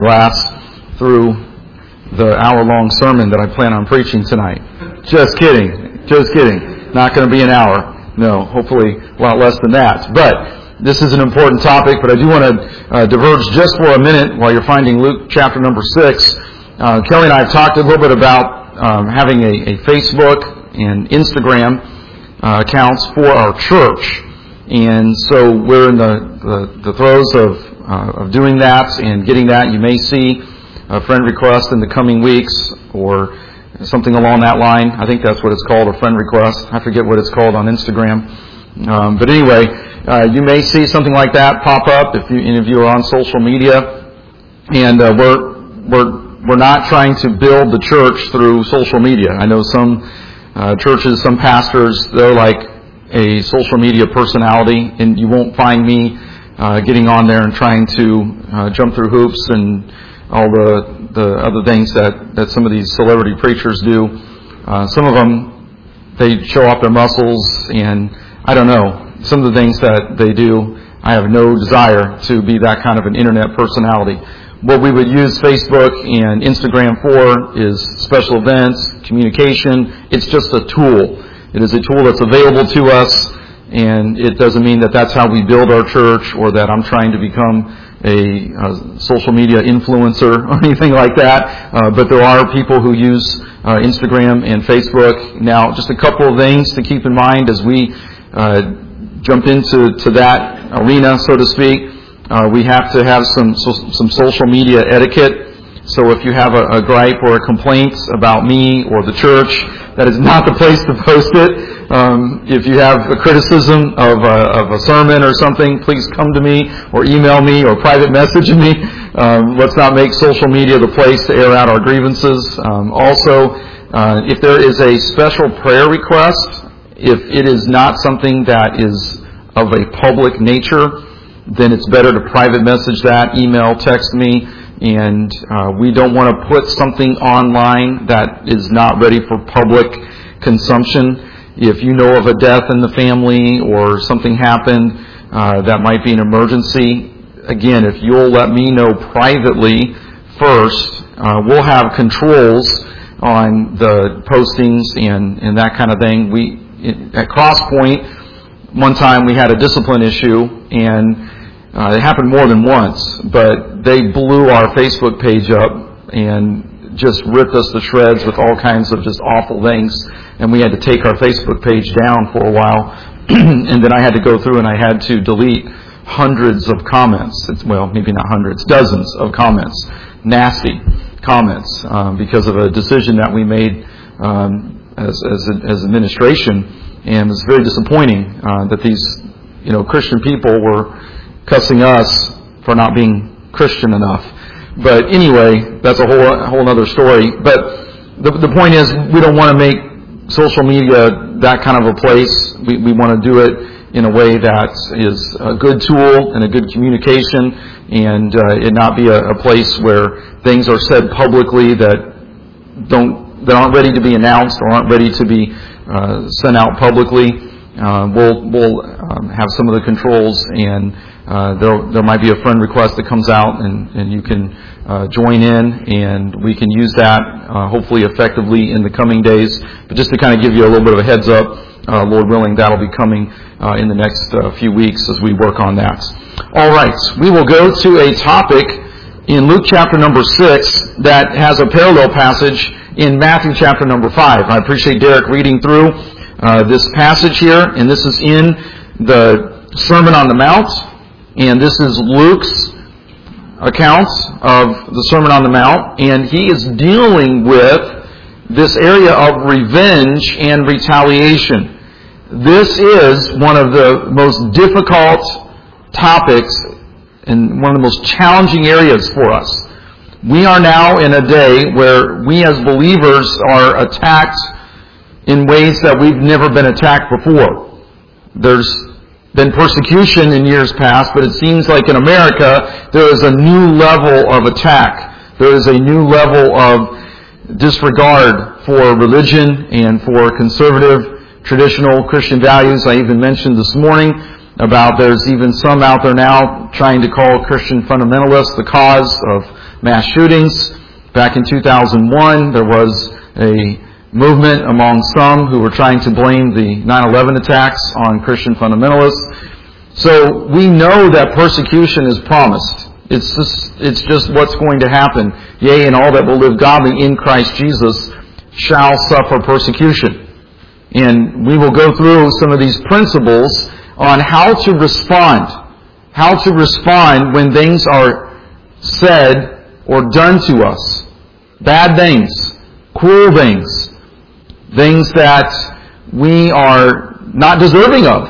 last through the hour-long sermon that I plan on preaching tonight. Just kidding. Not going to be an hour. No, hopefully a lot less than that. But this is an important topic, but I do want to diverge just for a minute while you're finding Luke chapter number 6. Kelly and I have talked a little bit about having a Facebook and Instagram accounts for our church. And so we're in the throes of doing that and getting that. You may see a friend request in the coming weeks or something along that line. I think that's what it's called, a friend request. I forget what it's called on Instagram. But anyway, you may see something like that pop up if any of you are on social media. And we're not trying to build the church through social media. I know some churches, some pastors, they're like a social media personality, and you won't find me getting on there and trying to jump through hoops and all the other things that some of these celebrity preachers do. Some of them, they show off their muscles, and I don't know, some of the things that they do, I have no desire to be that kind of an internet personality. What we would use Facebook and Instagram for is special events, communication. It's just a tool. It is a tool that's available to us, and it doesn't mean that that's how we build our church or that I'm trying to become a social media influencer or anything like that. But there are people who use Instagram and Facebook. Now, just a couple of things to keep in mind as we jump into that arena, so to speak. We have to have some social media etiquette. So if you have a gripe or a complaint about me or the church, that is not the place to post it. If you have a criticism of a sermon or something, please come to me or email me or private message me. Let's not make social media the place to air out our grievances. Also, if there is a special prayer request, if it is not something that is of a public nature, then it's better to private message that, email, text me. And we don't want to put something online that is not ready for public consumption. If you know of a death in the family or something happened that might be an emergency, again, if you'll let me know privately first, we'll have controls on the postings and that kind of thing. At Crosspoint, one time we had a discipline issue, and it happened more than once, but they blew our Facebook page up and just ripped us to shreds with all kinds of just awful things. And we had to take our Facebook page down for a while. And then I had to go through and I had to delete hundreds of comments. Well, maybe not hundreds, dozens of comments. Nasty comments because of a decision that we made as administration. And it was very disappointing that these Christian people were cussing us for not being Christian enough. But anyway, that's a whole other story. But the point is, we don't want to make social media that kind of a place. We want to do it in a way that is a good tool and a good communication, and it not be a place where things are said publicly that aren't ready to be announced or aren't ready to be sent out publicly. We'll have some of the controls, and there might be a friend request that comes out, and you can join in, and we can use that hopefully effectively in the coming days. But just to kind of give you a little bit of a heads up, Lord willing, that'll be coming in the next few weeks as we work on that. All right, we will go to a topic in Luke chapter number 6 that has a parallel passage in Matthew chapter number 5. I appreciate Derek reading through this passage here, and this is in the Sermon on the Mount, and this is Luke's account of the Sermon on the Mount, and he is dealing with this area of revenge and retaliation. This is one of the most difficult topics and one of the most challenging areas for us. We are now in a day where we as believers are attacked in ways that we've never been attacked before. There's been persecution in years past, but it seems like in America there is a new level of attack. There is a new level of disregard for religion and for conservative, traditional Christian values. I even mentioned this morning about there's even some out there now trying to call Christian fundamentalists the cause of mass shootings. Back in 2001, there was a movement among some who were trying to blame the 9/11 attacks on Christian fundamentalists. So we know that persecution is promised. It's just what's going to happen. Yea, and all that will live godly in Christ Jesus shall suffer persecution. And we will go through some of these principles on how to respond. How to respond when things are said or done to us. Bad things, cruel things, things that we are not deserving of.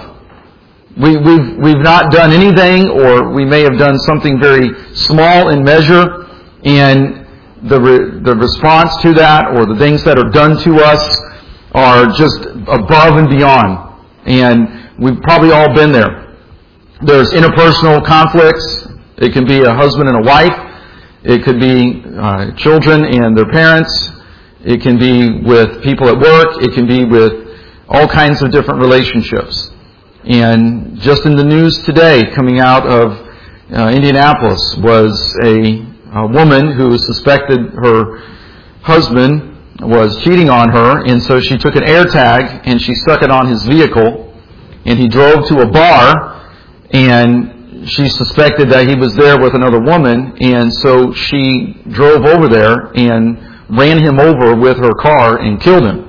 We've not done anything, or we may have done something very small in measure, and the response to that, or the things that are done to us, are just above and beyond. And we've probably all been there. There's interpersonal conflicts. It can be a husband and a wife. It could be children and their parents. It can be with people at work. It can be with all kinds of different relationships. And just in the news today, coming out of Indianapolis, was a woman who suspected her husband was cheating on her, and so she took an air tag and she stuck it on his vehicle, and he drove to a bar, and she suspected that he was there with another woman, and so she drove over there and ran him over with her car and killed him.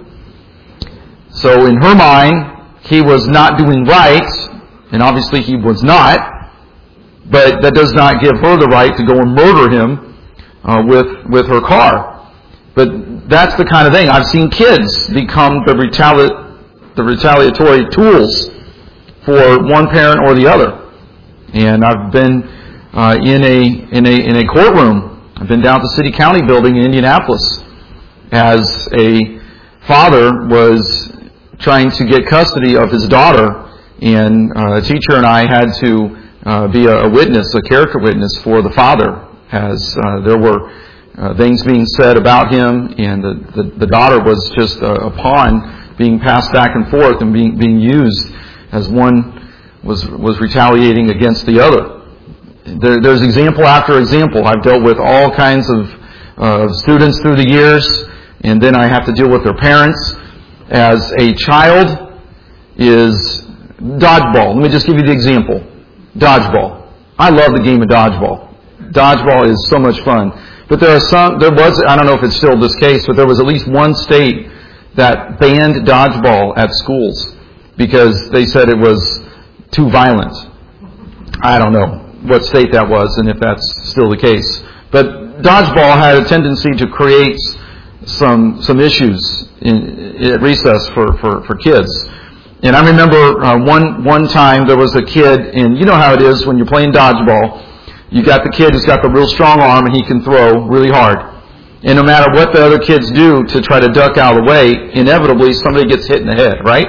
So in her mind, he was not doing right, and obviously he was not, but that does not give her the right to go and murder him with her car. But that's the kind of thing. I've seen kids become the retaliatory tools for one parent or the other. And I've been in a courtroom. I've been down at the City County building in Indianapolis as a father was trying to get custody of his daughter, and a teacher and I had to be a witness, a character witness for the father, as there were things being said about him, and the daughter was just a pawn being passed back and forth and being used as one was retaliating against the other. There's example after example. I've dealt with all kinds of students through the years, and then I have to deal with their parents. As a child is dodgeball. Let me just give you the example. Dodgeball. I love the game of dodgeball. Dodgeball is so much fun. But I don't know if it's still this case, but there was at least one state that banned dodgeball at schools because they said it was too violent. I don't know what state that was and if that's still the case. But dodgeball had a tendency to create some issues at recess for kids. And I remember one time there was a kid, and you know how it is when you're playing dodgeball. You got the kid who's got the real strong arm and he can throw really hard. And no matter what the other kids do to try to duck out of the way, inevitably somebody gets hit in the head, right?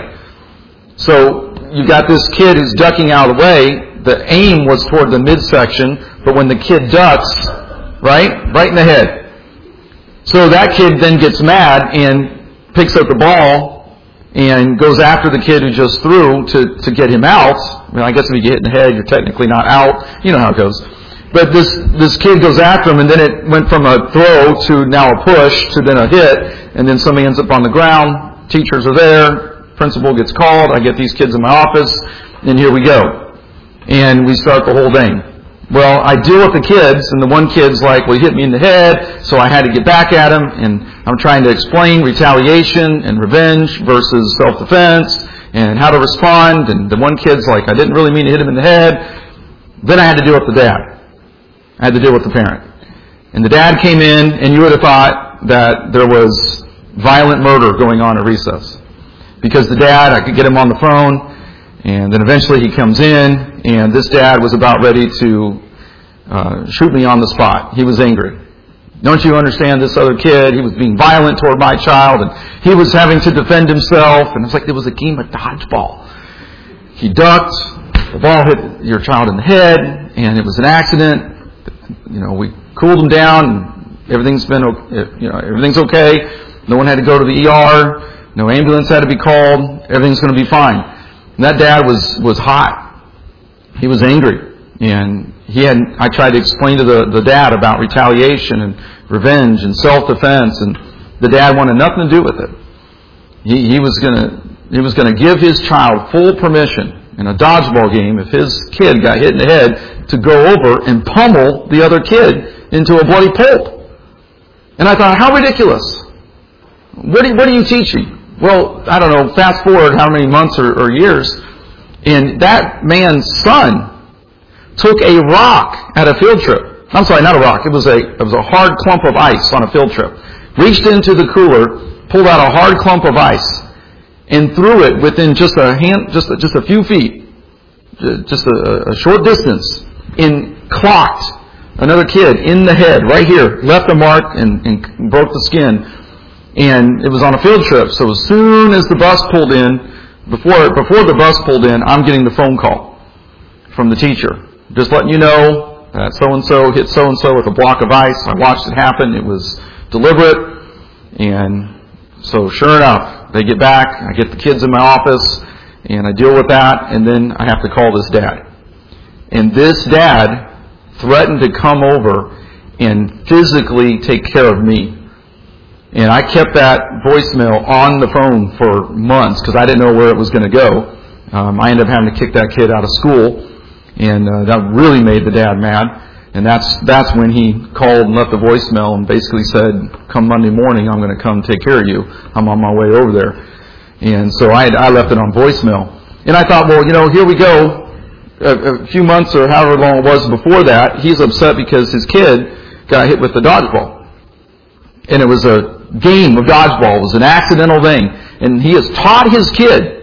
So you got this kid who's ducking out of the way. The aim was toward the midsection, but when the kid ducks, right in the head. So that kid then gets mad and picks up the ball and goes after the kid who just threw to get him out. I mean, I guess if you get hit in the head, you're technically not out. You know how it goes. But this kid goes after him, and then it went from a throw to now a push to then a hit, and then somebody ends up on the ground. Teachers are there. Principal gets called. I get these kids in my office, and here we go. And we start the whole thing. Well, I deal with the kids, and the one kid's like, well, he hit me in the head, so I had to get back at him, and I'm trying to explain retaliation and revenge versus self-defense, and how to respond, and the one kid's like, I didn't really mean to hit him in the head. Then I had to deal with the dad. I had to deal with the parent. And the dad came in, and you would have thought that there was violent murder going on at recess. Because the dad, I could get him on the phone, and then eventually he comes in, and this dad was about ready to shoot me on the spot. He was angry. Don't you understand this other kid? He was being violent toward my child, and he was having to defend himself, and it's like there was a game of dodgeball. He ducked, the ball hit your child in the head, and it was an accident. You know, we cooled him down, and everything's okay. No one had to go to the ER. No ambulance had to be called. Everything's going to be fine. And that dad was hot. he was angry. And I tried to explain to the dad about retaliation and revenge and self-defense, and the dad wanted nothing to do with it. He was going to give his child full permission in a dodgeball game, if his kid got hit in the head, to go over and pummel the other kid into a bloody pulp. And I thought, how ridiculous. What are you teaching? Well, I don't know, fast forward how many months or years, and that man's son took a rock at a field trip. I'm sorry, not a rock. It was a hard clump of ice on a field trip. Reached into the cooler, pulled out a hard clump of ice, and threw it within just a few feet, just a short distance, and clocked another kid in the head, right here, left a mark and broke the skin. And it was on a field trip, so as soon as the bus pulled in, before the bus pulled in, I'm getting the phone call from the teacher. Just letting you know that so-and-so hit so-and-so with a block of ice. I watched it happen. It was deliberate. And so sure enough, they get back. I get the kids in my office, and I deal with that, and then I have to call this dad. And this dad threatened to come over and physically take care of me. And I kept that voicemail on the phone for months because I didn't know where it was going to go. I ended up having to kick that kid out of school. And that really made the dad mad. And that's when he called and left the voicemail and basically said, come Monday morning, I'm going to come take care of you. I'm on my way over there. And so I left it on voicemail. And I thought, well, here we go. A few months or however long it was before that, he's upset because his kid got hit with the dodgeball. And it was a game of dodgeball. It was an accidental thing. And he has taught his kid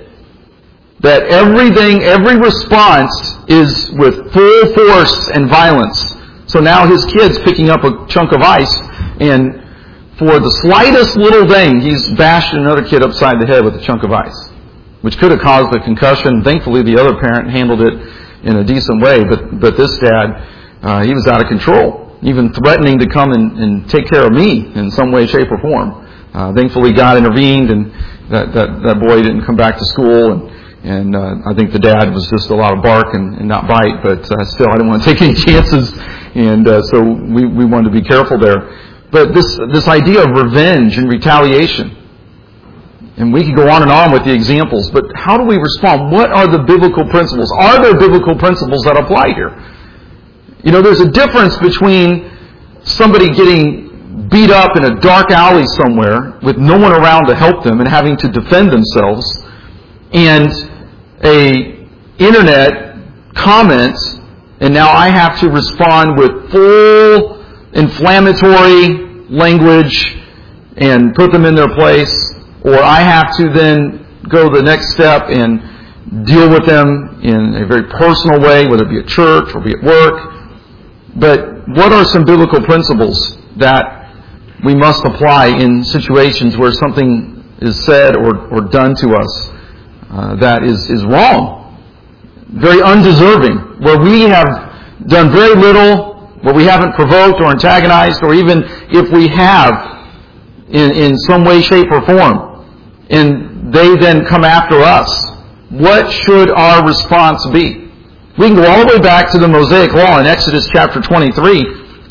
that every response is with full force and violence. So now his kid's picking up a chunk of ice, and for the slightest little thing, he's bashed another kid upside the head with a chunk of ice, which could have caused a concussion. Thankfully, the other parent handled it in a decent way, but this dad, he was out of control, even threatening to come and take care of me in some way, shape, or form. Thankfully, God intervened, and that boy didn't come back to school, and I think the dad was just a lot of bark and not bite, but still I didn't want to take any chances, and so we wanted to be careful there. But this idea of revenge and retaliation, and we could go on and on with the examples, but how do we respond? What are the biblical principles? Are there biblical principles that apply here? There's a difference between somebody getting beat up in a dark alley somewhere with no one around to help them and having to defend themselves, and a internet comment, and now I have to respond with full inflammatory language and put them in their place, or I have to then go the next step and deal with them in a very personal way, whether it be at church or be at work. But what are some biblical principles that we must apply in situations where something is said or done to us that is wrong, very undeserving, where we have done very little, where we haven't provoked or antagonized, or even if we have in some way, shape, or form, and they then come after us, what should our response be? We can go all the way back to the Mosaic Law in Exodus chapter 23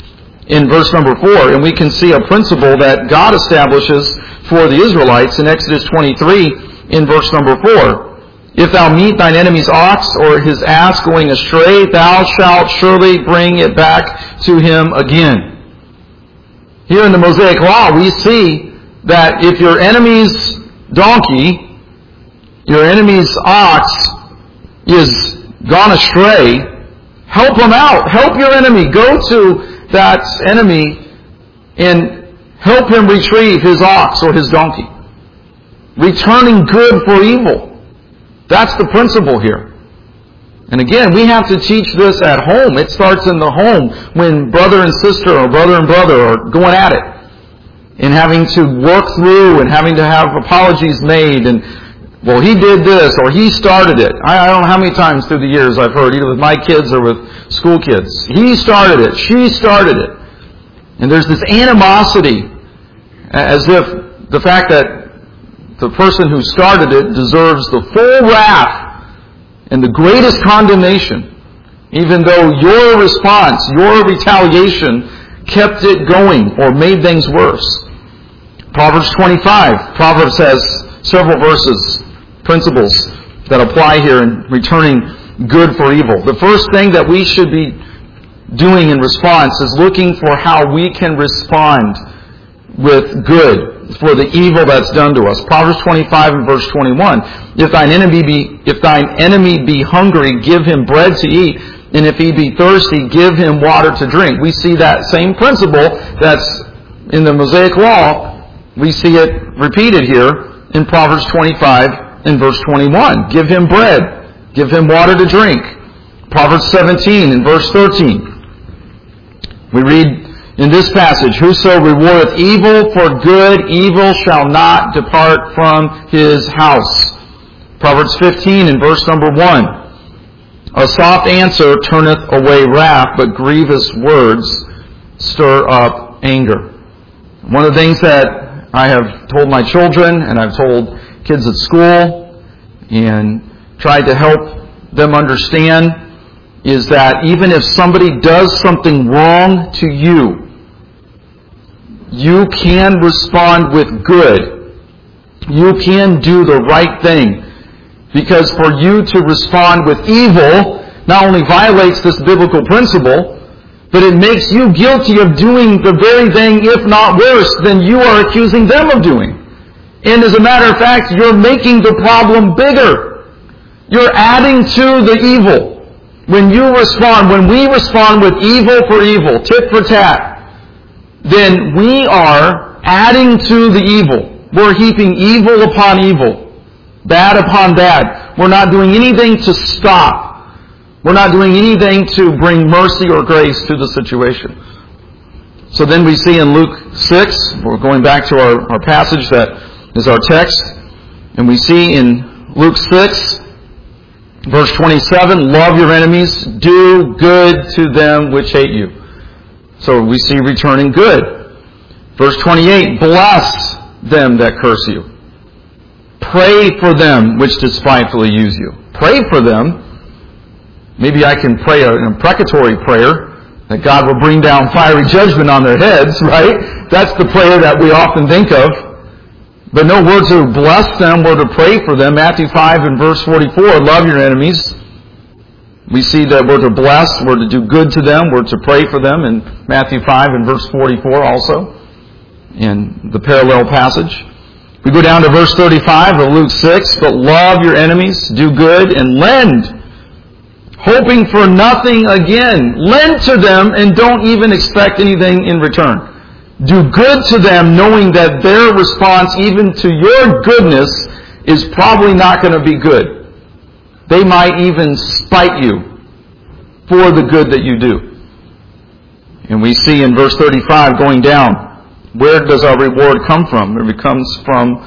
in verse number 4, and we can see a principle that God establishes for the Israelites in Exodus 23 in verse number 4. If thou meet thine enemy's ox or his ass going astray, thou shalt surely bring it back to him again. Here in the Mosaic Law, we see that if your enemy's donkey, your enemy's ox is gone astray, help him out. Help your enemy. Go to that enemy and help him retrieve his ox or his donkey. Returning good for evil. That's the principle here. And again, we have to teach this at home. It starts in the home when brother and sister or brother and brother are going at it and having to work through and having to have apologies made and, well, he did this or he started it. I don't know how many times through the years I've heard, either with my kids or with school kids, he started it, she started it. And there's this animosity as if the fact that the person who started it deserves the full wrath and the greatest condemnation. Even though your response, your retaliation kept it going or made things worse. Proverbs 25. Proverbs has several verses, principles that apply here in returning good for evil. The first thing that we should be doing in response is looking for how we can respond with good for the evil that's done to us. Proverbs 25 and verse 21. If thine enemy be hungry, give him bread to eat, and if he be thirsty, give him water to drink. We see that same principle that's in the Mosaic Law. We see it repeated here in Proverbs 25 and verse 21. Give him bread. Give him water to drink. Proverbs 17 and verse 13. We read in this passage, whoso rewardeth evil for good, evil shall not depart from his house. Proverbs 15 and verse number 1. A soft answer turneth away wrath, but grievous words stir up anger. One of the things that I have told my children, and I've told kids at school, and tried to help them understand, is that even if somebody does something wrong to you, you can respond with good. You can do the right thing. Because for you to respond with evil not only violates this biblical principle, but it makes you guilty of doing the very thing, if not worse, than you are accusing them of doing. And as a matter of fact, you're making the problem bigger. You're adding to the evil. When we respond with evil for evil, tit for tat, then we are adding to the evil. We're heaping evil upon evil, bad upon bad. We're not doing anything to stop. We're not doing anything to bring mercy or grace to the situation. So then we see in Luke 6, we're going back to our passage that is our text, and we see in Luke 6, verse 27, love your enemies, do good to them which hate you. So we see returning good. Verse 28, bless them that curse you. Pray for them which despitefully use you. Pray for them. Maybe I can pray an imprecatory prayer that God will bring down fiery judgment on their heads, right? That's the prayer that we often think of. But no, we're to bless them, we're to pray for them. Matthew 5 and verse 44, love your enemies. We see that we're to bless, we're to do good to them, we're to pray for them in Matthew 5 and verse 44 also, in the parallel passage. We go down to verse 35 of Luke 6, but love your enemies, do good, and lend, hoping for nothing again. Lend to them and don't even expect anything in return. Do good to them knowing that their response even to your goodness is probably not going to be good. They might even spite you for the good that you do. And we see in verse 35 going down, where does our reward come from? It comes from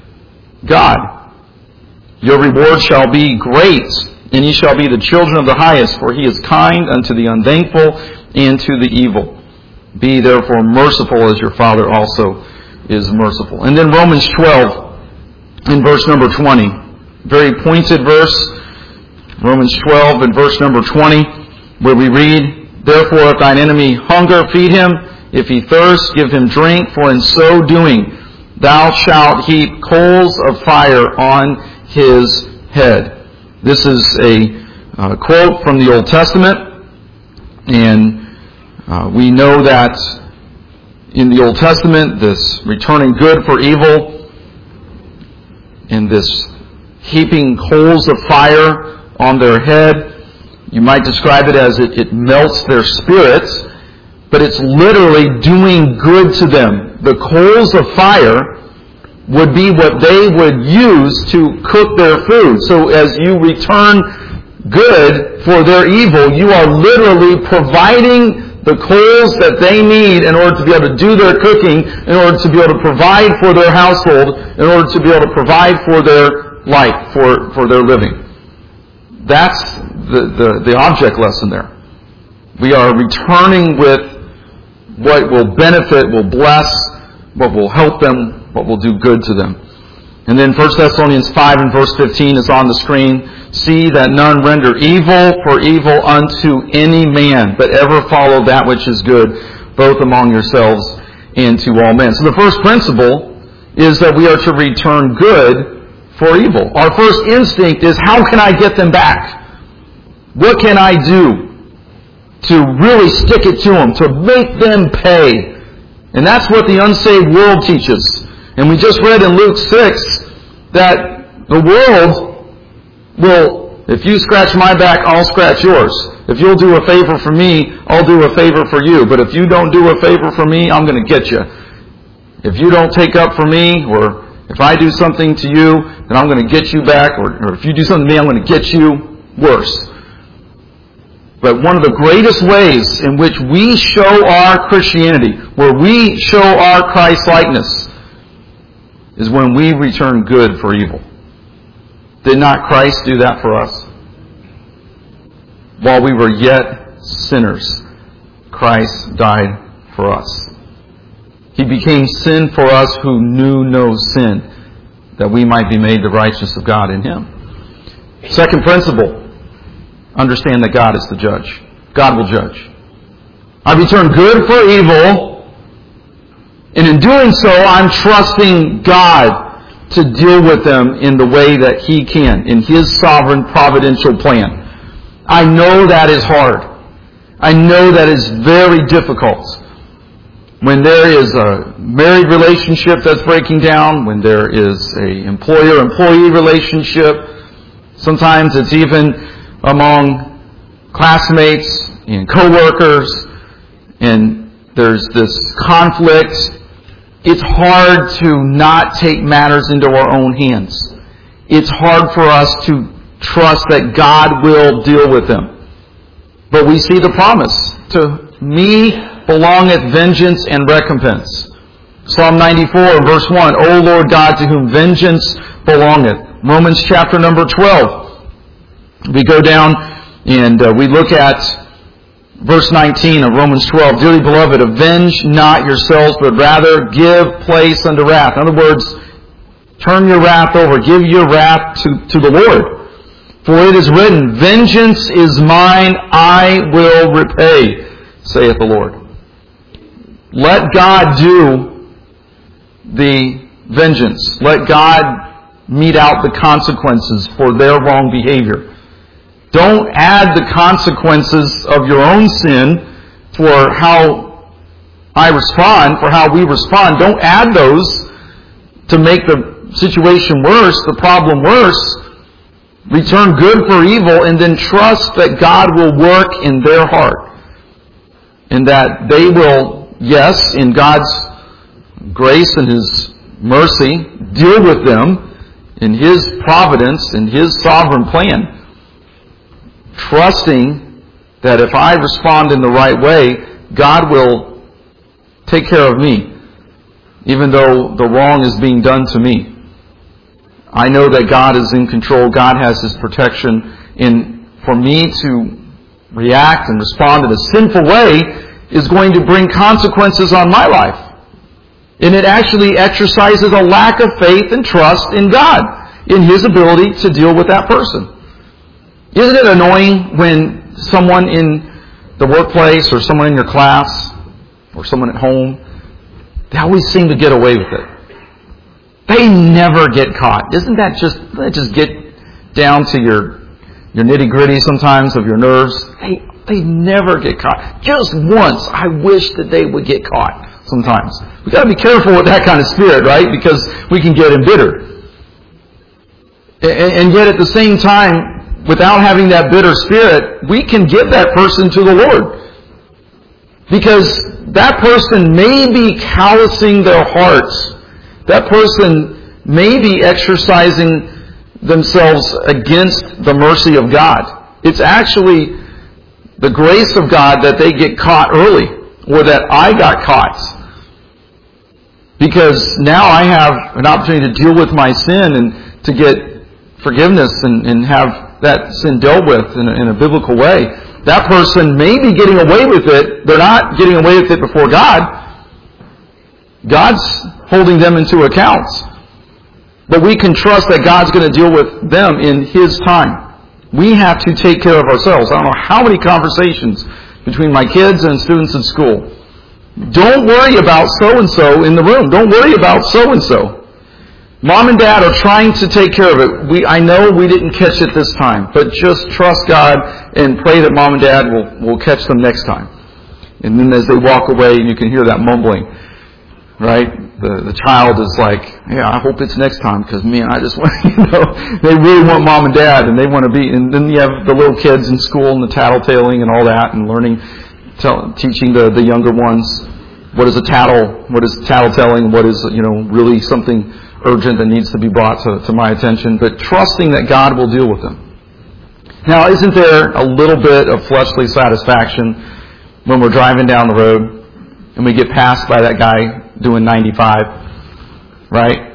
God. Your reward shall be great, and ye shall be the children of the highest, for he is kind unto the unthankful and to the evil. Be therefore merciful as your Father also is merciful. And then Romans 12 in verse number 20. Very pointed verse. Romans 12 in verse number 20, where we read, therefore if thine enemy hunger, feed him. If he thirst, give him drink. For in so doing, thou shalt heap coals of fire on his head. This is a quote from the Old Testament. And we know that in the Old Testament, this returning good for evil and this heaping coals of fire on their head, you might describe it as it melts their spirits, but it's literally doing good to them. The coals of fire would be what they would use to cook their food. So as you return good for their evil, you are literally providing the coals that they need in order to be able to do their cooking, in order to be able to provide for their household, in order to be able to provide for their life, for their living. That's the object lesson there. We are returning with what will benefit, will bless, what will help them, what will do good to them. And then 1 Thessalonians 5 and verse 15 is on the screen. See that none render evil for evil unto any man, but ever follow that which is good, both among yourselves and to all men. So the first principle is that we are to return good for evil. Our first instinct is, how can I get them back? What can I do to really stick it to them, to make them pay? And that's what the unsaved world teaches. And we just read in Luke 6 that the world will, if you scratch my back, I'll scratch yours. If you'll do a favor for me, I'll do a favor for you. But if you don't do a favor for me, I'm going to get you. If you don't take up for me, or if I do something to you, then I'm going to get you back. Or if you do something to me, I'm going to get you worse. But one of the greatest ways in which we show our Christianity, where we show our Christ-likeness, is when we return good for evil. Did not Christ do that for us? While we were yet sinners, Christ died for us. He became sin for us who knew no sin, that we might be made the righteousness of God in Him. Second principle, understand that God is the judge. God will judge. I return good for evil, and in doing so, I'm trusting God to deal with them in the way that He can, in His sovereign providential plan. I know that is hard. I know that is very difficult. When there is a married relationship that's breaking down, when there is an employer-employee relationship, sometimes it's even among classmates and co-workers, and there's this conflict. It's hard to not take matters into our own hands. It's hard for us to trust that God will deal with them. But we see the promise. To me belongeth vengeance and recompense. Psalm 94 verse 1, O Lord God, to whom vengeance belongeth. Romans chapter number 12. We go down and we look at verse 19 of Romans 12. Dearly beloved, avenge not yourselves, but rather give place unto wrath. In other words, turn your wrath over. Give your wrath to the Lord. For it is written, vengeance is mine, I will repay, saith the Lord. Let God do the vengeance. Let God mete out the consequences for their wrong behavior. Don't add the consequences of your own sin for how I respond, for how we respond. Don't add those to make the situation worse, the problem worse. Return good for evil, and then trust that God will work in their heart. And that they will, yes, in God's grace and His mercy, deal with them in His providence, in His sovereign plan. Trusting that if I respond in the right way, God will take care of me, even though the wrong is being done to me. I know that God is in control. God has His protection. And for me to react and respond in a sinful way is going to bring consequences on my life. And it actually exercises a lack of faith and trust in God, in His ability to deal with that person. Isn't it annoying when someone in the workplace or someone in your class or someone at home, they always seem to get away with it? They never get caught. Doesn't that just get down to your nitty-gritty sometimes of your nerves? They never get caught. Just once, I wish that they would get caught sometimes. We've got to be careful with that kind of spirit, right? Because we can get embittered. And yet at the same time, without having that bitter spirit, we can give that person to the Lord. Because that person may be callousing their hearts. That person may be exercising themselves against the mercy of God. It's actually the grace of God that they get caught early, or that I got caught. Because now I have an opportunity to deal with my sin and to get forgiveness and have that sin dealt with in a biblical way. That person may be getting away with it. They're not getting away with it before God. God's holding them into account. But we can trust that God's going to deal with them in His time. We have to take care of ourselves. I don't know how many conversations between my kids and students in school. Don't worry about so-and-so in the room. Don't worry about so-and-so. Mom and Dad are trying to take care of it. I know we didn't catch it this time, but just trust God and pray that Mom and Dad will catch them next time. And then as they walk away, you can hear that mumbling, right? The child is like, yeah, I hope it's next time because, man, I just want, they really want Mom and Dad and they want to be, and then you have the little kids in school and the tattletaling and all that and learning, teaching the younger ones what is tattletelling, what is, really something urgent that needs to be brought to my attention, but trusting that God will deal with them. Now, isn't there a little bit of fleshly satisfaction when we're driving down the road and we get passed by that guy doing 95, right?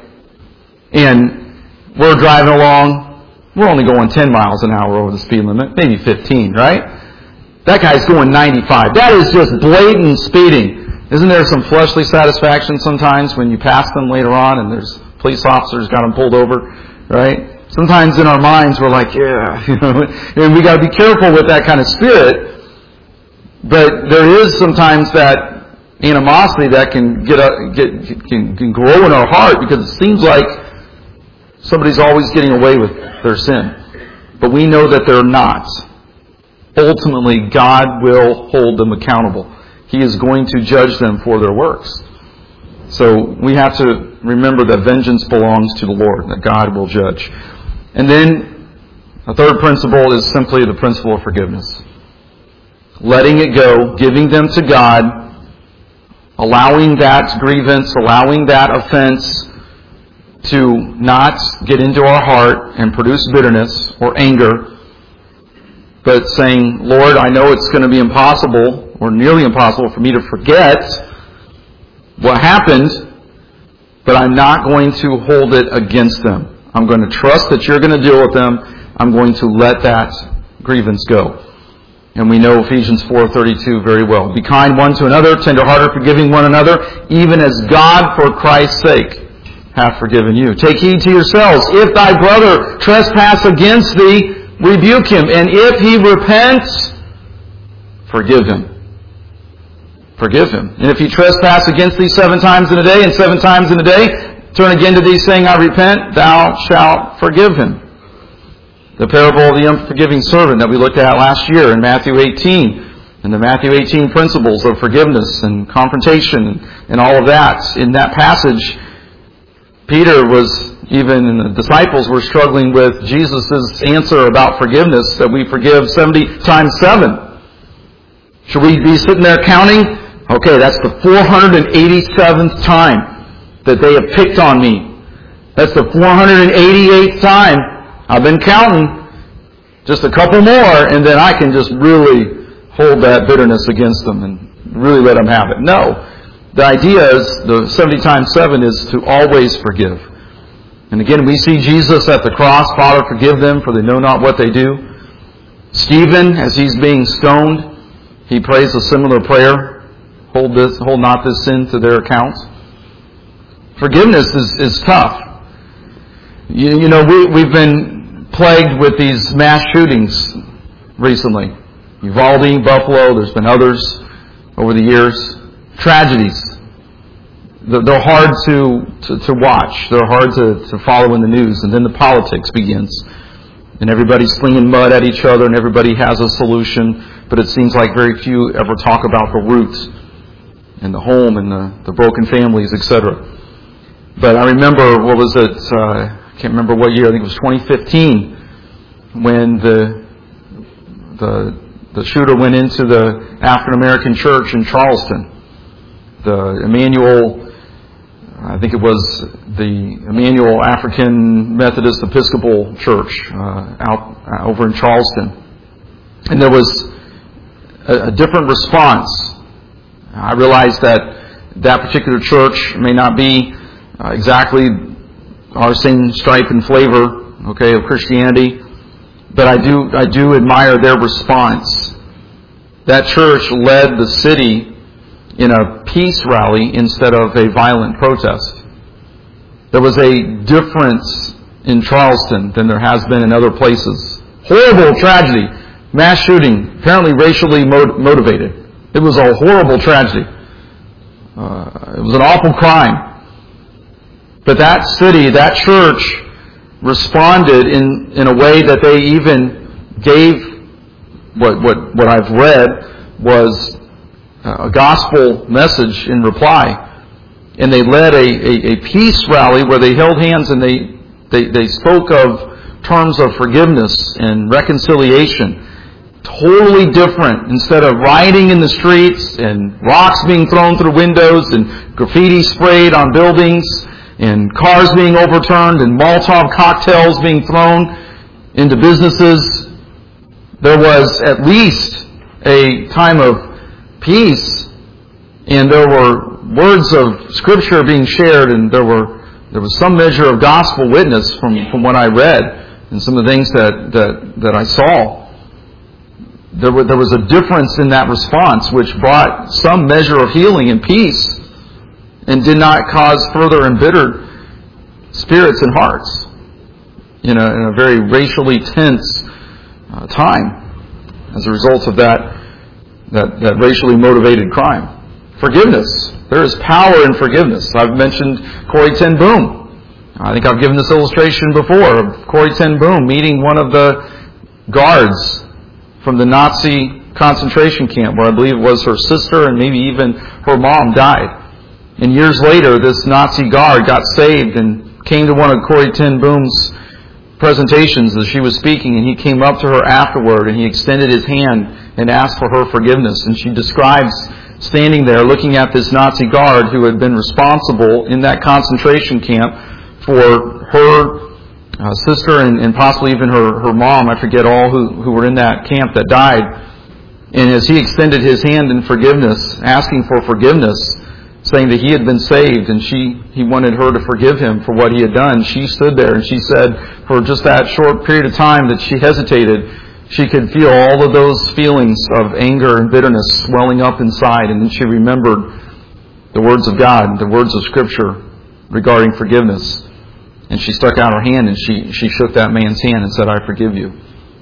And we're driving along, we're only going 10 miles an hour over the speed limit, maybe 15, right? That guy's going 95. That is just blatant speeding. Isn't there some fleshly satisfaction sometimes when you pass them later on and there's police officers got them pulled over, right? Sometimes in our minds we're like, yeah, and we got to be careful with that kind of spirit. But there is sometimes that animosity that can can grow in our heart because it seems like somebody's always getting away with their sin. But we know that they're not. Ultimately, God will hold them accountable. He is going to judge them for their works. So we have to remember that vengeance belongs to the Lord, that God will judge. And then the third principle is simply the principle of forgiveness. Letting it go, giving them to God, allowing that grievance, allowing that offense to not get into our heart and produce bitterness or anger, but saying, Lord, I know it's going to be impossible or nearly impossible for me to forget what happened, but I'm not going to hold it against them. I'm going to trust that you're going to deal with them. I'm going to let that grievance go. And we know Ephesians 4:32 very well. Be kind one to another, tenderhearted, forgiving one another, even as God, for Christ's sake, hath forgiven you. Take heed to yourselves. If thy brother trespass against thee, rebuke him. And if he repents, forgive him. Forgive him. And if he trespass against thee 7 times in a day, and 7 times in a day, turn again to thee, saying, I repent, thou shalt forgive him. The parable of the unforgiving servant that we looked at last year in Matthew 18, and the Matthew 18 principles of forgiveness and confrontation and all of that. In that passage, Peter was, even and the disciples were struggling with Jesus' answer about forgiveness, that we forgive 70 times 7. Should we be sitting there counting? Okay, that's the 487th time that they have picked on me. That's the 488th time. I've been counting. Just a couple more, and then I can just really hold that bitterness against them and really let them have it. No. The idea is, the 70 times 7 is to always forgive. And again, we see Jesus at the cross. Father, forgive them, for they know not what they do. Stephen, as he's being stoned, he prays a similar prayer. Hold not this sin to their account. Forgiveness is tough. We've been plagued with these mass shootings recently. Uvalde, Buffalo, there's been others over the years. Tragedies. They're hard to watch. They're hard to follow in the news. And then the politics begins. And everybody's slinging mud at each other and everybody has a solution. But it seems like very few ever talk about the roots and the home and the broken families, etc. But I remember, I can't remember what year, I think it was 2015, when the shooter went into the African American church in Charleston. The Emmanuel, I think it was the Emmanuel African Methodist Episcopal Church over in Charleston. And there was a different response. I realized that particular church may not be exactly our same stripe and flavor, of Christianity, but I do admire their response. That church led the city in a peace rally instead of a violent protest. There was a difference in Charleston than there has been in other places. Horrible tragedy. Mass shooting, apparently racially motivated. It was a horrible tragedy. It was an awful crime. But that city, that church, responded in a way that they even gave what I've read was a gospel message in reply. And they led a peace rally where they held hands and they spoke of terms of forgiveness and reconciliation. Totally different. Instead of rioting in the streets and rocks being thrown through windows and graffiti sprayed on buildings and cars being overturned and Molotov cocktails being thrown into businesses, there was at least a time of peace, and there were words of Scripture being shared, and there was some measure of gospel witness from what I read and some of the things that I saw. There was a difference in that response which brought some measure of healing and peace and did not cause further embittered spirits and hearts in a very racially tense time as a result of that racially motivated crime. Forgiveness. There is power in forgiveness. I've mentioned Corrie ten Boom. I think I've given this illustration before of Corrie ten Boom meeting one of the guards from the Nazi concentration camp, where I believe it was her sister and maybe even her mom died. And years later, this Nazi guard got saved and came to one of Corrie ten Boom's presentations as she was speaking, and he came up to her afterward and he extended his hand and asked for her forgiveness. And she describes standing there looking at this Nazi guard who had been responsible in that concentration camp for her sister and possibly even her mom. I forget all who were in that camp that died. And as he extended his hand in forgiveness, asking for forgiveness, saying that he had been saved and he wanted her to forgive him for what he had done, she stood there and she said for just that short period of time that she hesitated, she could feel all of those feelings of anger and bitterness swelling up inside. And then she remembered the words of God, the words of Scripture regarding forgiveness. And she stuck out her hand and she shook that man's hand and said, "I forgive you."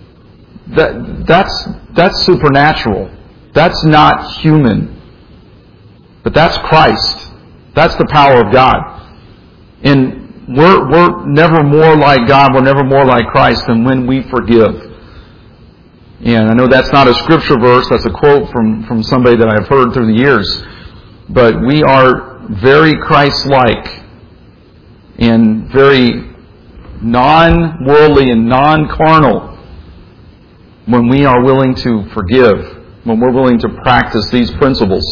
That's supernatural. That's not human. But that's Christ. That's the power of God. And we're never more like God, we're never more like Christ than when we forgive. And I know that's not a scripture verse, that's a quote from somebody that I've heard through the years. But we are very Christ-like and very non-worldly and non-carnal when we are willing to forgive, when we're willing to practice these principles.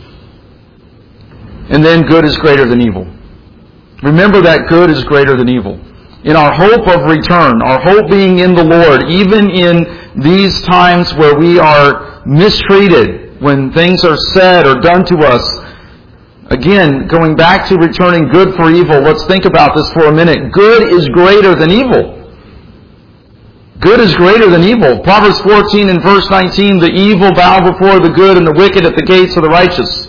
And then good is greater than evil. Remember that good is greater than evil. In our hope of return, our hope being in the Lord, even in these times where we are mistreated, when things are said or done to us, again, going back to returning good for evil, let's think about this for a minute. Good is greater than evil. Good is greater than evil. Proverbs 14 and verse 19, the evil bow before the good and the wicked at the gates of the righteous.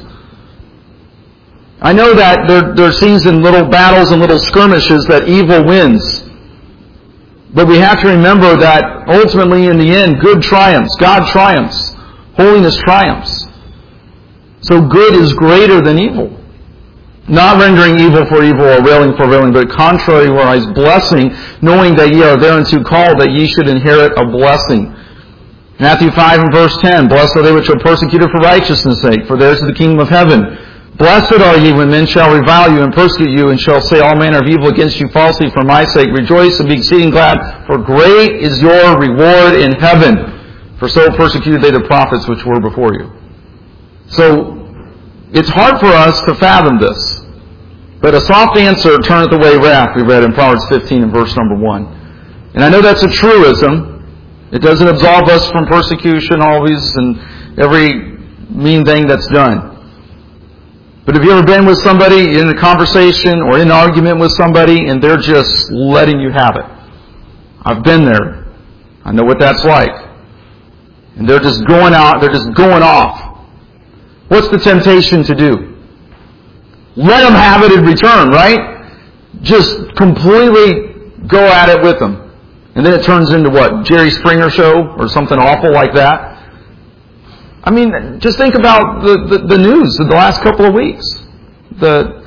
I know that there seems in little battles and little skirmishes that evil wins. But we have to remember that ultimately in the end, good triumphs, God triumphs, holiness triumphs. So good is greater than evil. Not rendering evil for evil or railing for railing, but contrariwise blessing, knowing that ye are thereunto called, that ye should inherit a blessing. Matthew 5 and verse 10, Blessed are they which are persecuted for righteousness' sake, for theirs is the kingdom of heaven. Blessed are ye when men shall revile you and persecute you, and shall say all manner of evil against you falsely for my sake. Rejoice and be exceeding glad, for great is your reward in heaven. For so persecuted they the prophets which were before you. So, it's hard for us to fathom this. But a soft answer turneth away wrath, we read in Proverbs 15 and verse number 1. And I know that's a truism. It doesn't absolve us from persecution always and every mean thing that's done. But have you ever been with somebody in a conversation or in an argument with somebody and they're just letting you have it? I've been there. I know what that's like. And they're just going out, they're just going off. What's the temptation to do? Let them have it in return, right? just completely go at it with them. And then it turns into what? Jerry Springer show or something awful like that. I mean, just think about the news of the last couple of weeks. The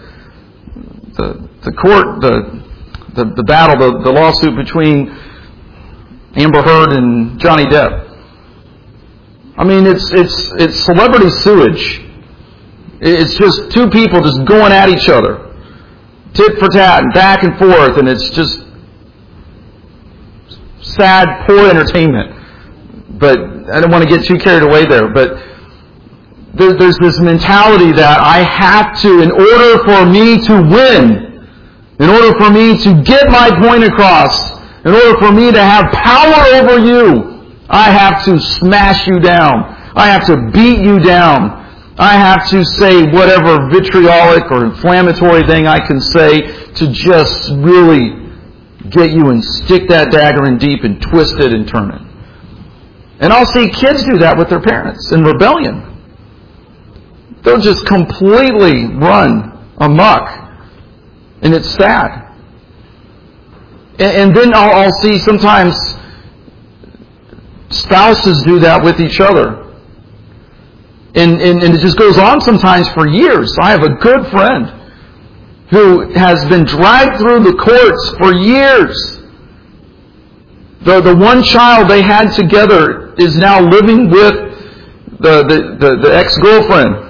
court, the battle, the lawsuit between Amber Heard and Johnny Depp. I mean, it's celebrity sewage. It's just two people just going at each other, tit for tat, and back and forth, and it's just sad, poor entertainment. But I don't want to get too carried away there. But there's this mentality that I have to, in order for me to win, in order for me to get my point across, in order for me to have power over you, I have to smash you down. I have to beat you down. I have to say whatever vitriolic or inflammatory thing I can say to just really get you and stick that dagger in deep and twist it and turn it. And I'll see kids do that with their parents in rebellion. They'll just completely run amok. And it's sad. And then I'll see sometimes spouses do that with each other. And it just goes on sometimes for years. I have a good friend who has been dragged through the courts for years. The one child they had together is now living with the ex-girlfriend.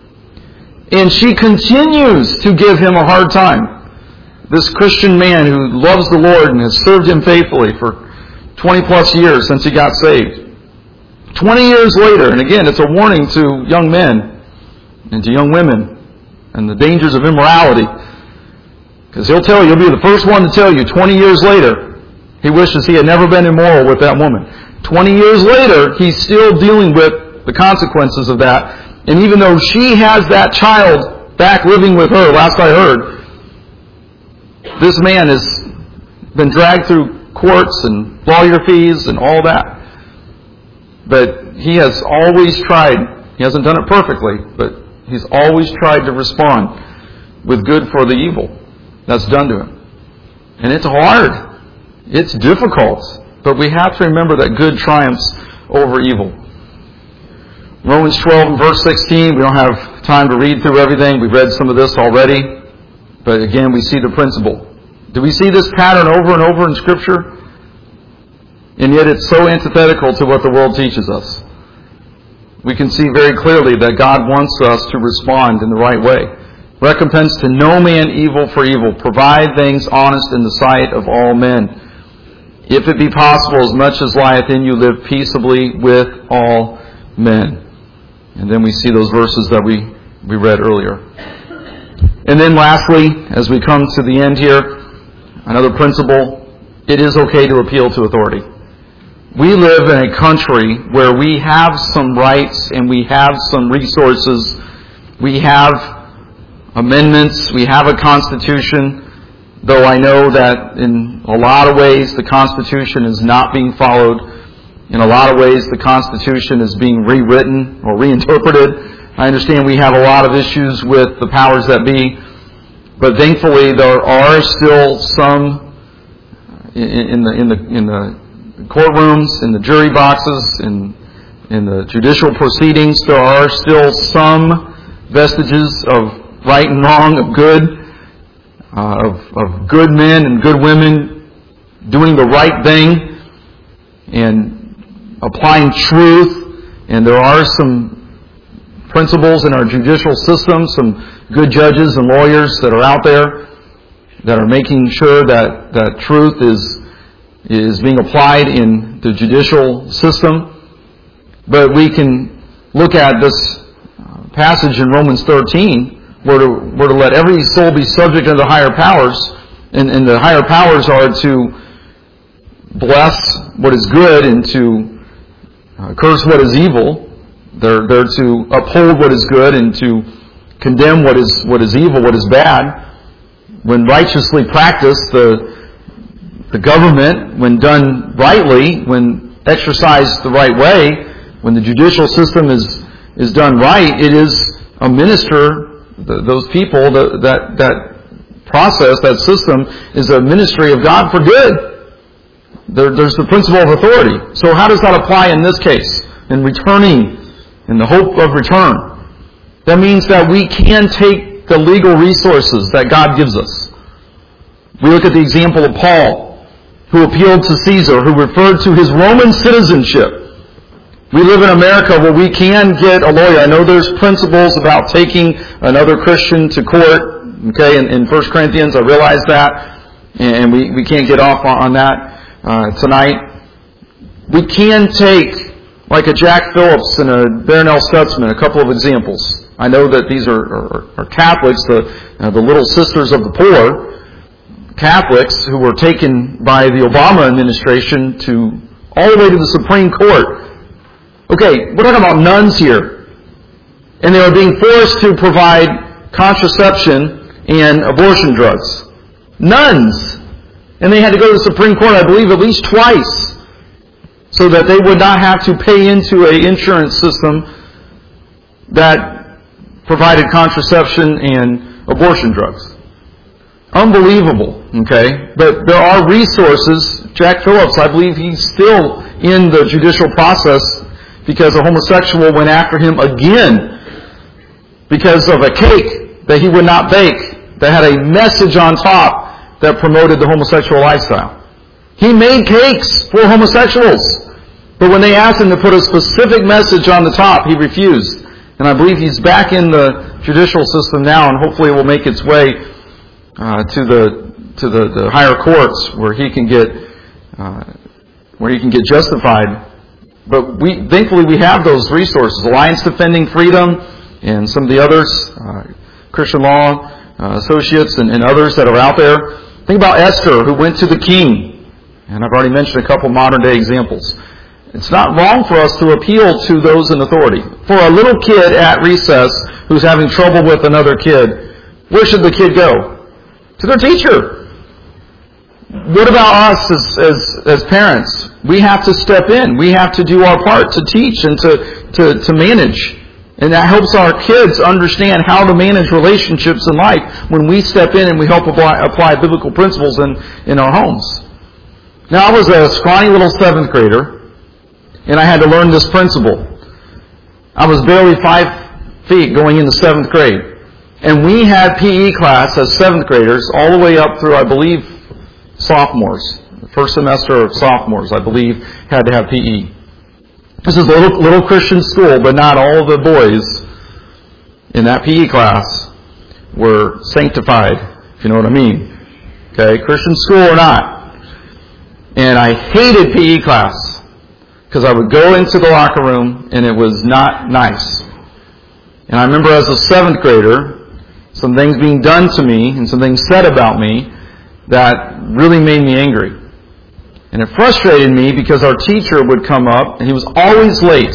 And she continues to give him a hard time. This Christian man who loves the Lord and has served Him faithfully for 20 plus years since he got saved. 20 years later, and again, it's a warning to young men and to young women and the dangers of immorality. Because he'll be the first one to tell you 20 years later, he wishes he had never been immoral with that woman. 20 years later, he's still dealing with the consequences of that. And even though she has that child back living with her, last I heard, this man has been dragged through courts and lawyer fees and all that. But he has always tried, he hasn't done it perfectly, but he's always tried to respond with good for the evil that's done to him. And it's hard. It's difficult. But we have to remember that good triumphs over evil. Romans 12 and verse 16, we don't have time to read through everything. We've read some of this already. But again, we see the principle. Do we see this pattern over and over in Scripture? And yet it's so antithetical to what the world teaches us. We can see very clearly that God wants us to respond in the right way. Recompense to no man evil for evil. Provide things honest in the sight of all men. If it be possible, as much as lieth in you, live peaceably with all men. And then we see those verses that we read earlier. And then lastly, as we come to the end here, another principle, it is okay to appeal to authority. We live in a country where we have some rights and we have some resources. We have amendments. We have a Constitution. Though I know that in a lot of ways the Constitution is not being followed. In a lot of ways the Constitution is being rewritten or reinterpreted. I understand we have a lot of issues with the powers that be. But thankfully there are still some in the courtrooms, in the jury boxes, in the judicial proceedings, there are still some vestiges of right and wrong, of good, of good men and good women doing the right thing and applying truth. And there are some principles in our judicial system, some good judges and lawyers that are out there that are making sure that truth is being applied in the judicial system. But we can look at this passage in Romans 13, where to let every soul be subject unto higher powers, and the higher powers are to bless what is good and to curse what is evil. They're to uphold what is good and to condemn what is evil, what is bad. When righteously practiced, the government, when done rightly, when exercised the right way, when the judicial system is done right, it is a minister, those people that process, that system, is a ministry of God for good. There's the principle of authority. So how does that apply in this case? In returning, in the hope of return. That means that we can take the legal resources that God gives us. We look at the example of Paul, who appealed to Caesar, who referred to his Roman citizenship. We live in America where we can get a lawyer. I know there's principles about taking another Christian to court, okay, in 1 Corinthians. I realize that, and we can't get off on that tonight. We can take, like a Jack Phillips and a Barronelle Stutzman, a couple of examples. I know that these are Catholics, the Little Sisters of the Poor, Catholics who were taken by the Obama administration to all the way to the Supreme Court. Okay, we're talking about nuns here. And they were being forced to provide contraception and abortion drugs. Nuns! And they had to go to the Supreme Court, I believe, at least twice, so that they would not have to pay into an insurance system that provided contraception and abortion drugs. Unbelievable, okay? But there are resources. Jack Phillips, I believe he's still in the judicial process because a homosexual went after him again because of a cake that he would not bake that had a message on top that promoted the homosexual lifestyle. He made cakes for homosexuals, but when they asked him to put a specific message on the top, he refused. And I believe he's back in the judicial system now, and hopefully it will make its way to the higher courts where he can get justified. But thankfully we have those resources. Alliance Defending Freedom and some of the others, Christian Law Associates and others that are out there. Think about Esther, who went to the king. And I've already mentioned a couple modern day examples. It's not wrong for us to appeal to those in authority. For a little kid at recess who's having trouble with another kid, where should the kid go? To their teacher. What about us as parents? We have to step in. We have to do our part to teach and to manage. And that helps our kids understand how to manage relationships in life when we step in and we help apply biblical principles in our homes. Now, I was a scrawny little 7th grader, and I had to learn this principle. I was barely 5 feet going into 7th grade. And we had PE class as 7th graders all the way up through, I believe, sophomores. The first semester of sophomores, I believe, had to have PE. This is a little Christian school, but not all the boys in that PE class were sanctified, if you know what I mean. Okay, Christian school or not. And I hated PE class because I would go into the locker room and it was not nice. And I remember as a 7th grader, some things being done to me and some things said about me that really made me angry. And it frustrated me because our teacher would come up and he was always late.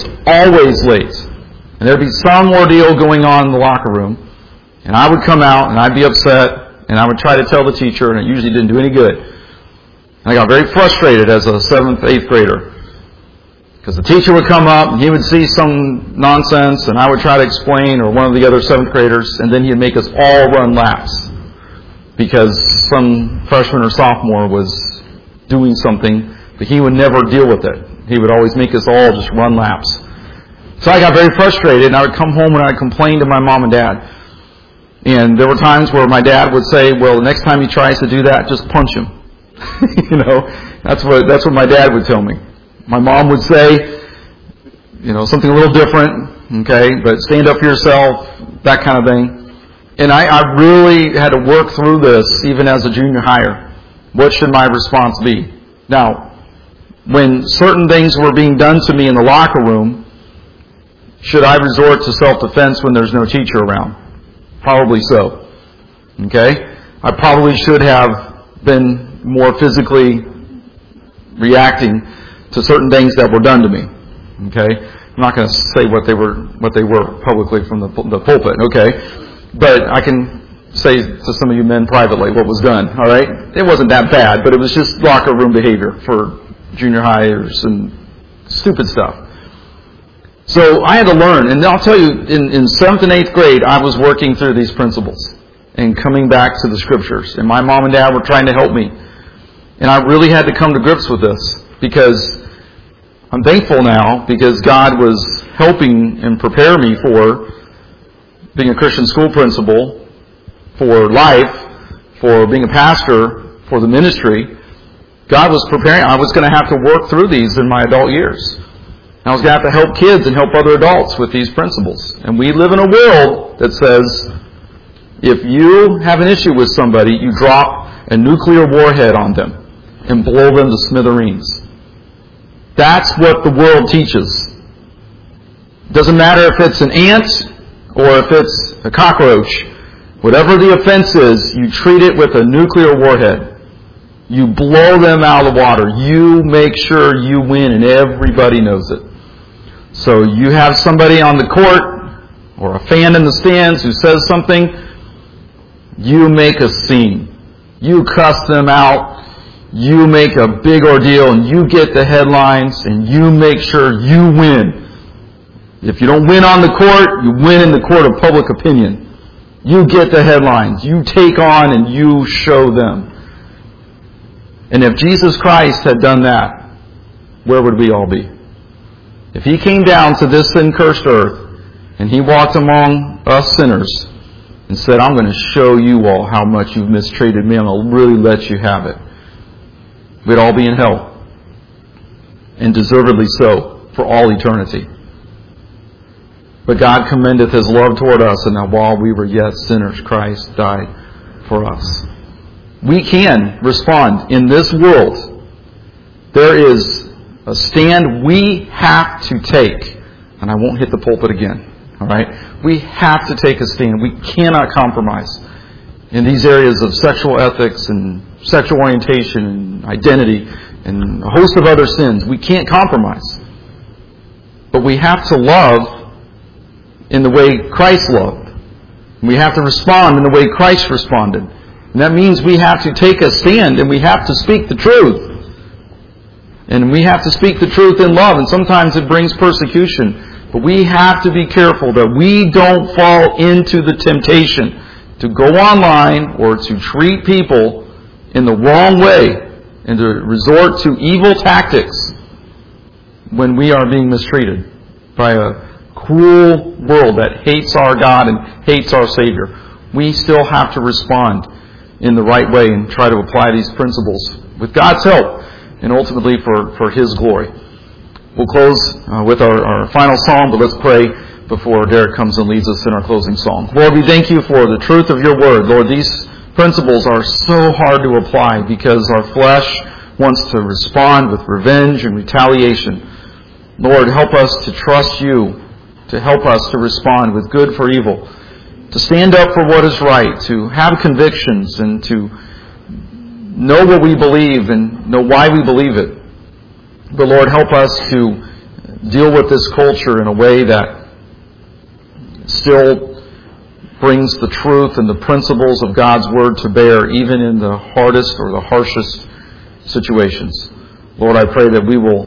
And there'd be some ordeal going on in the locker room. And I would come out and I'd be upset and I would try to tell the teacher, and it usually didn't do any good. And I got very frustrated as a 7th, 8th grader. Because the teacher would come up and he would see some nonsense and I would try to explain, or one of the other 7th graders, and then he'd make us all run laps. Because some freshman or sophomore was doing something, but he would never deal with it. He would always make us all just run laps. So I got very frustrated, and I would come home and I would complain to my mom and dad. And there were times where my dad would say, well, the next time he tries to do that, just punch him. You know, that's what my dad would tell me. My mom would say, you know, something a little different, okay, but stand up for yourself, that kind of thing. And I really had to work through this even as a junior higher. What should my response be? Now, when certain things were being done to me in the locker room, should I resort to self-defense when there's no teacher around? Probably so. Okay? I probably should have been more physically reacting to certain things that were done to me. Okay? I'm not going to say what they were publicly from the pulpit. Okay? But I can say to some of you men privately what was done. All right? It wasn't that bad, but it was just locker room behavior for junior hires and stupid stuff. So I had to learn, and I'll tell you, in 7th and 8th grade, I was working through these principles. and coming back to the Scriptures. And my mom and dad were trying to help me. And I really had to come to grips with this, because I'm thankful now, because God was helping and prepare me for being a Christian school principal, for life, for being a pastor, for the ministry. God was preparing. I was going to have to work through these in my adult years. I was going to have to help kids and help other adults with these principles. And we live in a world that says, if you have an issue with somebody, you drop a nuclear warhead on them and blow them to smithereens. That's what the world teaches. Doesn't matter if it's an ant or if it's a cockroach. Whatever the offense is, you treat it with a nuclear warhead. You blow them out of the water. You make sure you win, and everybody knows it. So you have somebody on the court or a fan in the stands who says something, you make a scene. You cuss them out. You make a big ordeal, and you get the headlines, and you make sure you win. If you don't win on the court, you win in the court of public opinion. You get the headlines. You take on and you show them. And if Jesus Christ had done that, where would we all be? If He came down to this sin-cursed earth and He walked among us sinners and said, I'm going to show you all how much you've mistreated me, and I'll really let you have it, we'd all be in hell. And deservedly so, for all eternity. But God commendeth His love toward us, and that while we were yet sinners, Christ died for us. We can respond in this world. There is a stand we have to take. And I won't hit the pulpit again. Alright? We have to take a stand. We cannot compromise in these areas of sexual ethics and sexual orientation and identity and a host of other sins. We can't compromise. But we have to love in the way Christ loved. We have to respond in the way Christ responded. And that means we have to take a stand, and we have to speak the truth. And we have to speak the truth in love, and sometimes it brings persecution. But we have to be careful that we don't fall into the temptation to go online or to treat people in the wrong way and to resort to evil tactics when we are being mistreated by a cruel world that hates our God and hates our Savior. We still have to respond in the right way and try to apply these principles with God's help and ultimately for His glory. We'll close with our final psalm, but let's pray before Derek comes and leads us in our closing song. Lord, we thank You for the truth of Your Word. Lord, these principles are so hard to apply because our flesh wants to respond with revenge and retaliation. Lord, help us to trust You, to help us to respond with good for evil, to stand up for what is right, to have convictions, and to know what we believe and know why we believe it. But Lord, help us to deal with this culture in a way that still brings the truth and the principles of God's Word to bear, even in the hardest or the harshest situations. Lord, I pray that we will